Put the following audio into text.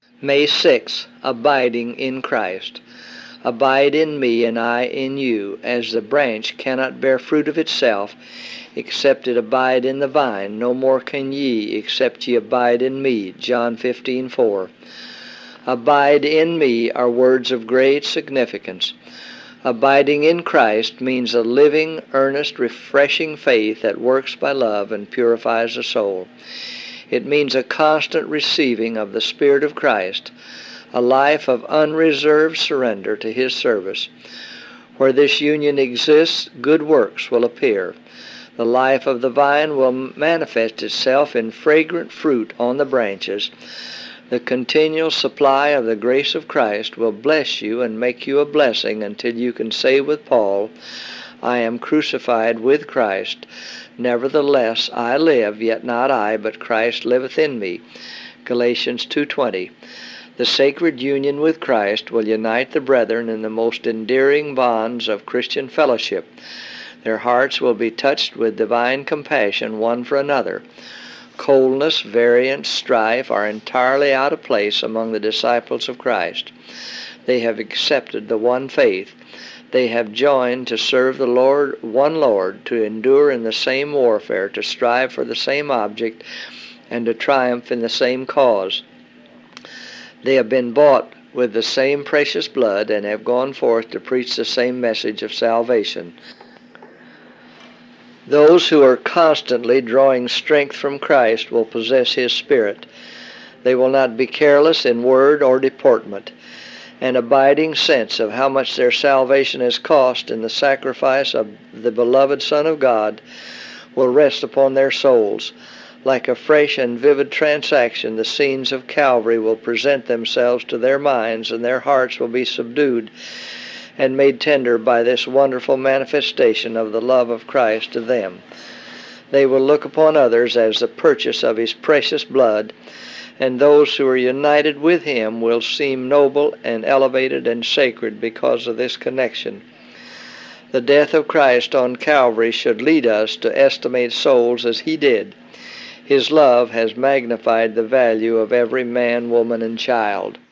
May 6. Abiding in Christ. Abide in me, and I in you, as the branch cannot bear fruit of itself, except it abide in the vine. No more can ye, except ye abide in me. John 15:4. Abide in me are words of great significance. Abiding in Christ means a living, earnest, refreshing faith that works by love and purifies the soul. It means a constant receiving of the Spirit of Christ, a life of unreserved surrender to His service. Where this union exists, good works will appear. The life of the vine will manifest itself in fragrant fruit on the branches. The continual supply of the grace of Christ will bless you and make you a blessing until you can say with Paul, I am crucified with Christ. Nevertheless I live, yet not I, but Christ liveth in me. Galatians 2:20. The sacred union with Christ will unite the brethren in the most endearing bonds of Christian fellowship. Their hearts will be touched with divine compassion one for another. Coldness, variance, strife are entirely out of place among the disciples of Christ. They have accepted the one faith. They have joined to serve the Lord, one Lord, to endure in the same warfare, to strive for the same object, and to triumph in the same cause. They have been bought with the same precious blood and have gone forth to preach the same message of salvation. Those who are constantly drawing strength from Christ will possess His Spirit. They will not be careless in word or deportment. An abiding sense of how much their salvation has cost in the sacrifice of the beloved Son of God will rest upon their souls. Like a fresh and vivid transaction, the scenes of Calvary will present themselves to their minds, and their hearts will be subdued and made tender by this wonderful manifestation of the love of Christ to them. They will look upon others as the purchase of His precious blood, and those who are united with Him will seem noble and elevated and sacred because of this connection. The death of Christ on Calvary should lead us to estimate souls as He did. His love has magnified the value of every man, woman, and child.